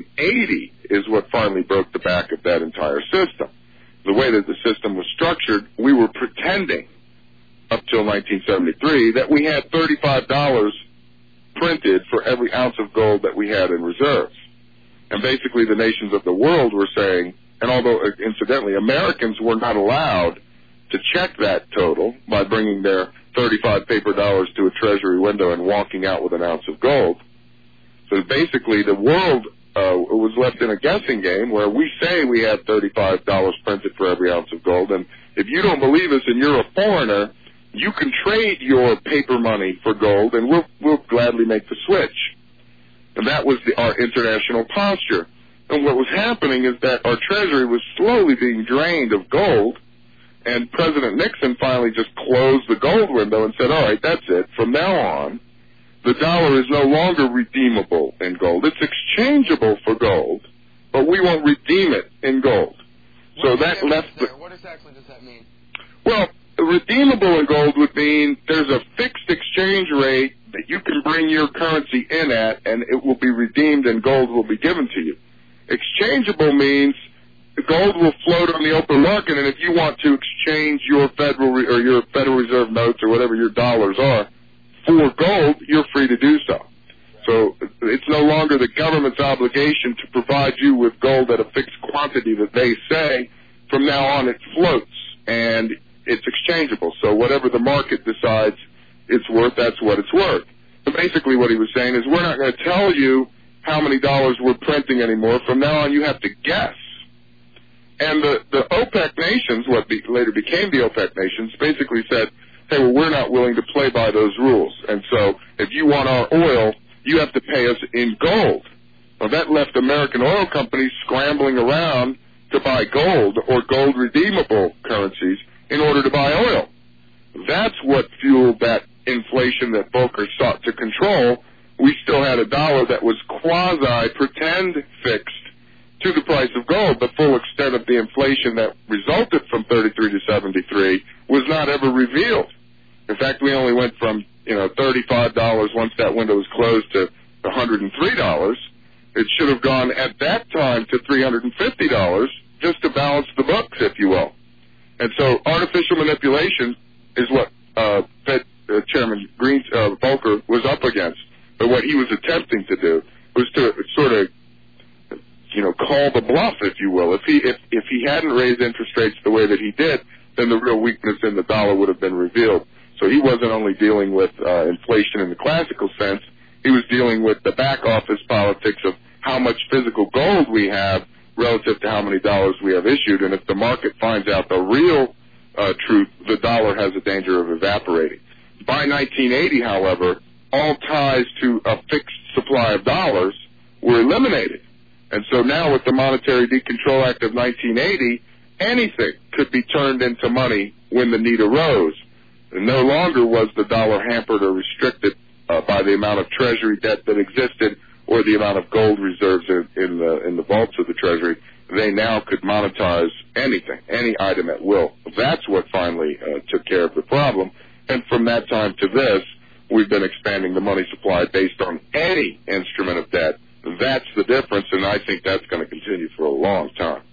1980 is what finally broke the back of that entire system. The way that the system was structured, we were pretending up till 1973 that we had $35 printed for every ounce of gold that we had in reserves. And basically the nations of the world were saying, and although incidentally Americans were not allowed to check that total by bringing their 35 paper dollars to a treasury window and walking out with an ounce of gold. So basically the world was left in a guessing game where we say we have $35 printed for every ounce of gold, and if you don't believe us and you're a foreigner, you can trade your paper money for gold, and we'll gladly make the switch. And that was our international posture. And what was happening is that our treasury was slowly being drained of gold, and President Nixon finally just closed the gold window and said, all right, that's it. From now on, the dollar is no longer redeemable in gold. It's exchangeable for gold, but we won't redeem it in gold. So that left What exactly does that mean? Well, redeemable in gold would mean there's a fixed exchange rate that you can bring your currency in at, and it will be redeemed and gold will be given to you. Exchangeable means the gold will float on the open market, and if you want to exchange your Federal Reserve notes or whatever your dollars are for gold, you're free to do so. So it's no longer the government's obligation to provide you with gold at a fixed quantity that they say. From now on, it floats, and it's exchangeable. So whatever the market decides it's worth, that's what it's worth. But basically what he was saying is we're not going to tell you how many dollars we're printing anymore. From now on, you have to guess. And the OPEC nations, what later became the OPEC nations, basically said, hey, well, we're not willing to play by those rules. And so if you want our oil, you have to pay us in gold. Well, that left American oil companies scrambling around to buy gold or gold redeemable currencies in order to buy oil. That's what fueled that inflation that Volcker sought to control. We still had a dollar that was quasi-pretend fixed to the price of gold. The full extent of the inflation that resulted from 33 to 73 was not ever revealed. In fact, we only went from, $35 once that window was closed to $103. It should have gone at that time to $350 just to balance the books, if you will. And so artificial manipulation is what Fed Chairman Volcker was up against. But what he was attempting to do was to sort of, call the bluff, if you will. If he hadn't raised interest rates the way that he did, then the real weakness in the dollar would have been revealed. So he wasn't only dealing with inflation in the classical sense, he was dealing with the back office politics of how much physical gold we have relative to how many dollars we have issued. And if the market finds out the real truth, the dollar has a danger of evaporating. By 1980, however, all ties to a fixed supply of dollars were eliminated. And so now with the Monetary Decontrol Act of 1980, anything could be turned into money when the need arose. And no longer was the dollar hampered or restricted by the amount of Treasury debt that existed or the amount of gold reserves in the vaults of the Treasury. They now could monetize anything, any item at will. That's what finally took care of the problem. And from that time to this, we've been expanding the money supply based on any instrument of debt. That's the difference, and I think that's going to continue for a long time.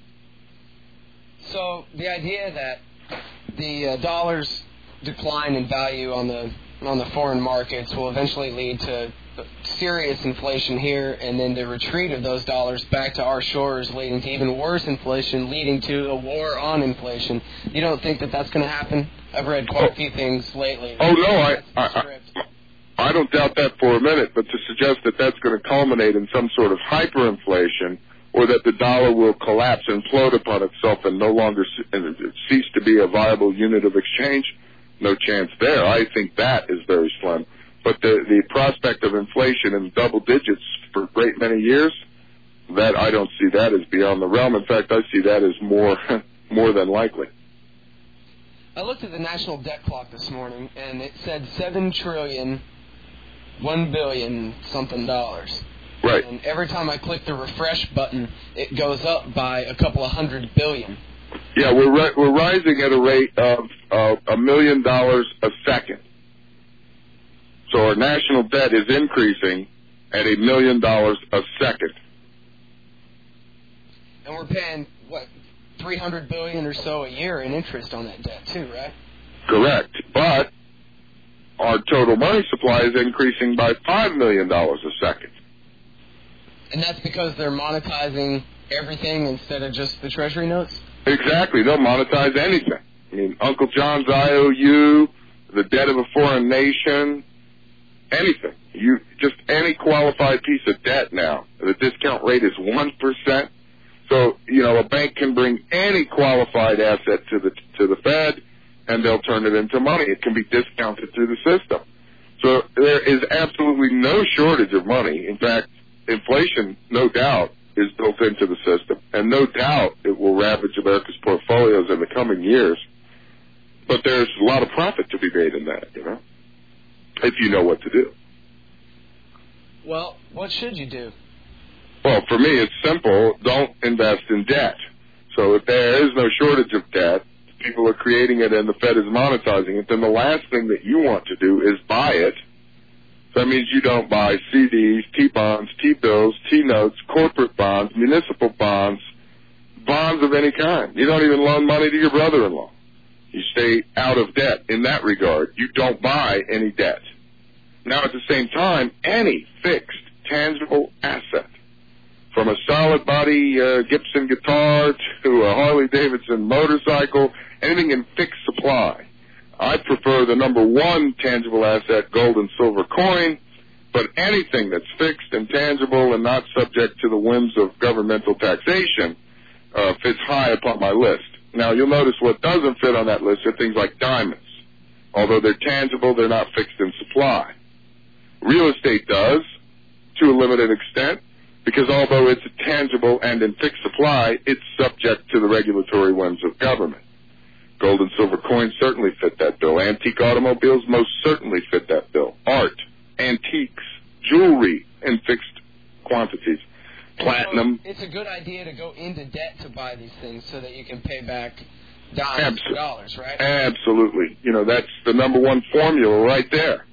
So the idea that the dollar's decline in value on the foreign markets will eventually lead to serious inflation here, and then the retreat of those dollars back to our shores, leading to even worse inflation, leading to a war on inflation. You don't think that that's going to happen? I've read quite a few things lately. Oh, no, I don't doubt that for a minute, but to suggest that that's going to culminate in some sort of hyperinflation or that the dollar will collapse and implode upon itself and no longer cease to be a viable unit of exchange, no chance there. I think that is very slim. But the prospect of inflation in double digits for a great many years, that I don't see that as beyond the realm. In fact, I see that as more than likely. I looked at the national debt clock this morning, and it said $7 trillion, $1 billion something dollars. Right. And every time I click the refresh button, it goes up by a couple of $100 billion. Yeah, we're rising at a rate of $1 million a second. So our national debt is increasing at $1 million a second. And we're paying, what, $300 billion or so a year in interest on that debt too, right? Correct. But our total money supply is increasing by $5 million a second. And that's because they're monetizing everything instead of just the Treasury notes? Exactly. They'll monetize anything. I mean, Uncle John's IOU, the debt of a foreign nation, anything. Just any qualified piece of debt now. The discount rate is 1%. So, a bank can bring any qualified asset to the Fed, and they'll turn it into money. It can be discounted through the system. So there is absolutely no shortage of money. In fact, inflation, no doubt, is built into the system, and no doubt it will ravage America's portfolios in the coming years. But there's a lot of profit to be made in that, if you know what to do. Well, what should you do? Well, for me, it's simple. Don't invest in debt. So if there is no shortage of debt, people are creating it and the Fed is monetizing it, then the last thing that you want to do is buy it. So that means you don't buy CDs, T-bonds, T-bills, T-notes, corporate bonds, municipal bonds, bonds of any kind. You don't even loan money to your brother-in-law. You stay out of debt in that regard. You don't buy any debt. Now, at the same time, any fixed, tangible asset, from a solid body Gibson guitar to a Harley-Davidson motorcycle, anything in fixed supply. I prefer the number one tangible asset, gold and silver coin, but anything that's fixed and tangible and not subject to the whims of governmental taxation fits high upon my list. Now, you'll notice what doesn't fit on that list are things like diamonds. Although they're tangible, they're not fixed in supply. Real estate does, to a limited extent, because although it's tangible and in fixed supply, it's subject to the regulatory whims of government. Gold and silver coins certainly fit that bill. Antique automobiles most certainly fit that bill. Art, antiques, jewelry in fixed quantities. Platinum. So it's a good idea to go into debt to buy these things so that you can pay back dimes for dollars, right? Absolutely. That's the number one formula right there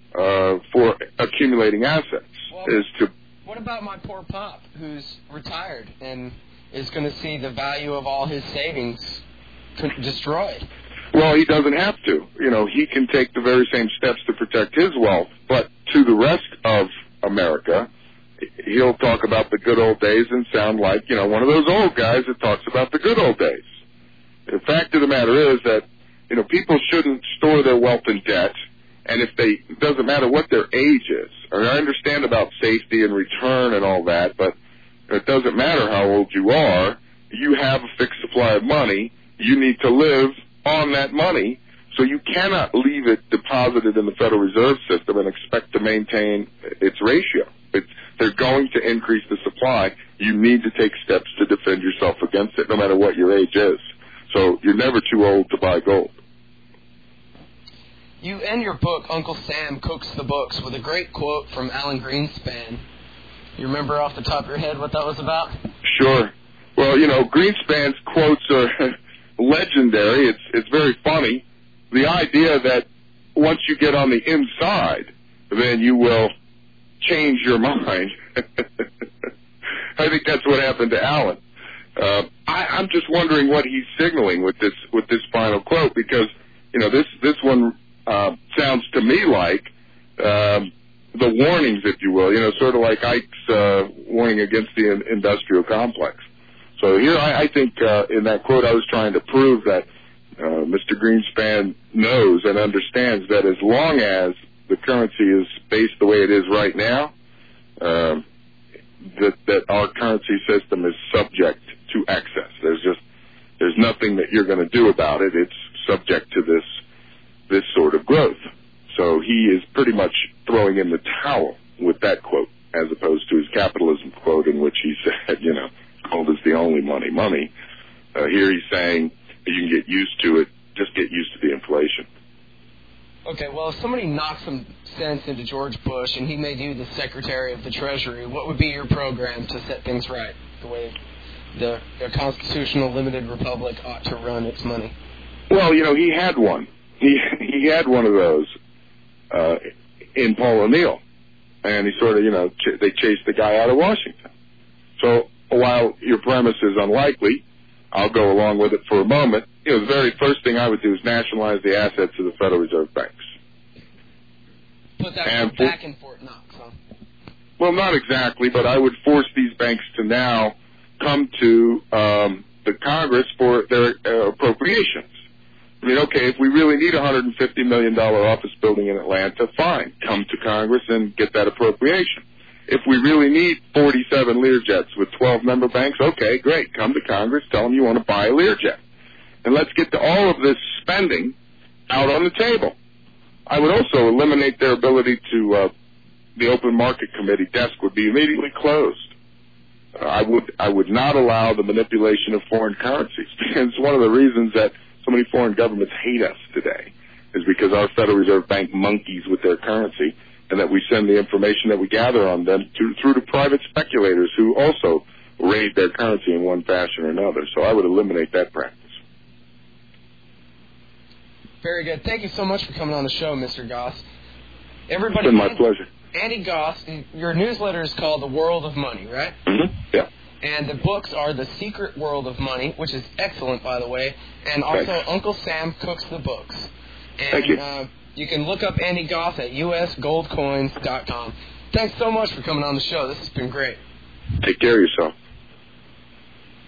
for accumulating assets. What about my poor pop who's retired and is going to see the value of all his savings destroyed? Well, he doesn't have to. He can take the very same steps to protect his wealth, but to the rest of America, he'll talk about the good old days and sound like, one of those old guys that talks about the good old days. The fact of the matter is that, people shouldn't store their wealth in debt, and it doesn't matter what their age is. I understand about safety and return and all that, but It doesn't matter how old you are. You have a fixed supply of money. You need to live on that money, so you cannot leave it deposited in the Federal Reserve System and expect to maintain its ratio. They're going to increase the supply. You need to take steps to defend yourself against it, no matter what your age is. So you're never too old to buy gold. You end your book, Uncle Sam Cooks the Books, with a great quote from Alan Greenspan. You remember off the top of your head what that was about? Sure. Well, Greenspan's quotes are legendary. It's very funny. The idea that once you get on the inside, then you will change your mind. I think that's what happened to Alan. I'm just wondering what he's signaling with this final quote, because this one sounds to me like the warnings, if you will, sort of like Ike's warning against the industrial complex. So here, I think in that quote, I was trying to prove that Mr. Greenspan knows and understands that as long as the currency is based the way it is right now, that our currency system is subject to excess. There's nothing that you're going to do about it. It's subject to this sort of growth. So he is pretty much throwing in the towel with that quote, as opposed to his capitalism quote in which he said, gold is the only money. Here he's saying you can get used to it, just get used to the inflation. Okay, well, if somebody knocks some sense into George Bush and he made you the Secretary of the Treasury, what would be your program to set things right, the way the constitutional limited republic ought to run its money? Well, he had one. He had one of those in Paul O'Neill, and he sort of, they chased the guy out of Washington. So while your premise is unlikely, I'll go along with it for a moment. The very first thing I would do is nationalize the assets of the Federal Reserve banks. Put that back in Fort Knox, huh? Well, not exactly, but I would force these banks to now come to the Congress for their appropriations. I mean, okay, if we really need a $150 million office building in Atlanta, fine. Come to Congress and get that appropriation. If we really need 47 Learjets with 12 member banks, okay, great. Come to Congress, tell them you want to buy a Learjet. And let's get to all of this spending out on the table. I would also eliminate their ability to, the Open Market Committee desk would be immediately closed. I would not allow the manipulation of foreign currencies, because one of the reasons that so many foreign governments hate us today is because our Federal Reserve Bank monkeys with their currency, and that we send the information that we gather on them through to private speculators who also raid their currency in one fashion or another. So I would eliminate that practice. Very good. Thank you so much for coming on the show, Mr. Goss. Everybody, it's been my pleasure. Andy Goss, your newsletter is called The World of Money, right? Mm-hmm. Yeah. And the books are The Secret World of Money, which is excellent, by the way, and also Thanks. Uncle Sam Cooks the Books. And, Thank you. You can look up Andy Goss at usgoldcoins.com. Thanks so much for coming on the show. This has been great. Take care of yourself.